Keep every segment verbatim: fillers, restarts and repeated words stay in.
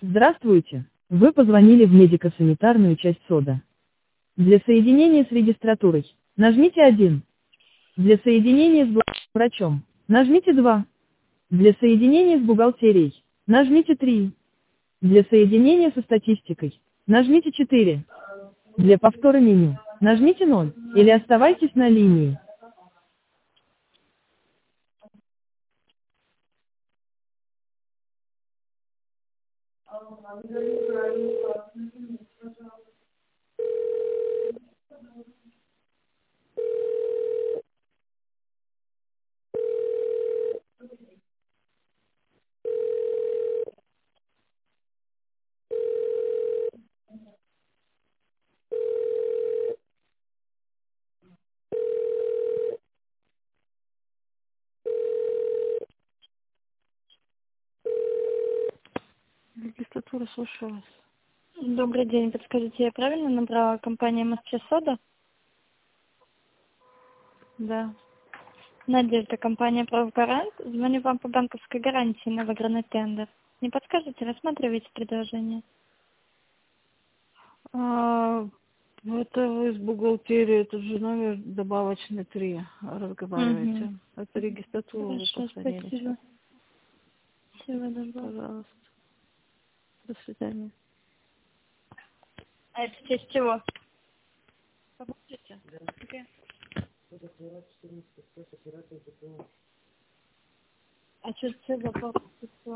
Здравствуйте. Вы позвонили в медико-санитарную часть СОДА. Для соединения с регистратурой нажмите один. Для соединения с бу- врачом нажмите два. Для соединения с бухгалтерией нажмите три. Для соединения со статистикой нажмите четыре. Для повтора меню нажмите ноль или оставайтесь на линии. Регистратура, слушаю вас. Добрый день. Подскажите, я правильно набрала компания Москва Сода? Да. Надежда, компания «Правгарант». Звоню вам по банковской гарантии на выигранный тендер. Не подскажете, рассматриваете предложение? А, это вы с бухгалтерией, это же номер добавочный три разговариваете. Угу. Это регистратуру вы Хорошо, позвонили сейчас. спасибо. Всего доброго. Пожалуйста. До свидания. А это в честь чего? Помогите? Окей. А что это за вопрос?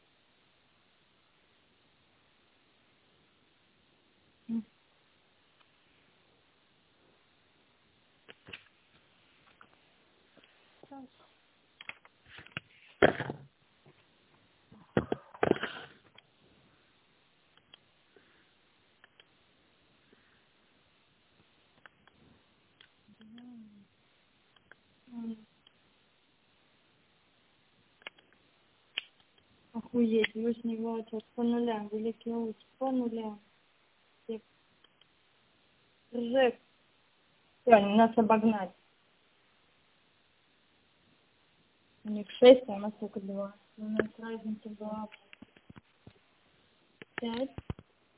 Охуеть, вы с него это по нулям, великий ужас, по нулям. Ржек, все, они нас обогнать. У них шесть, а у нас только два. У нас разница была пять.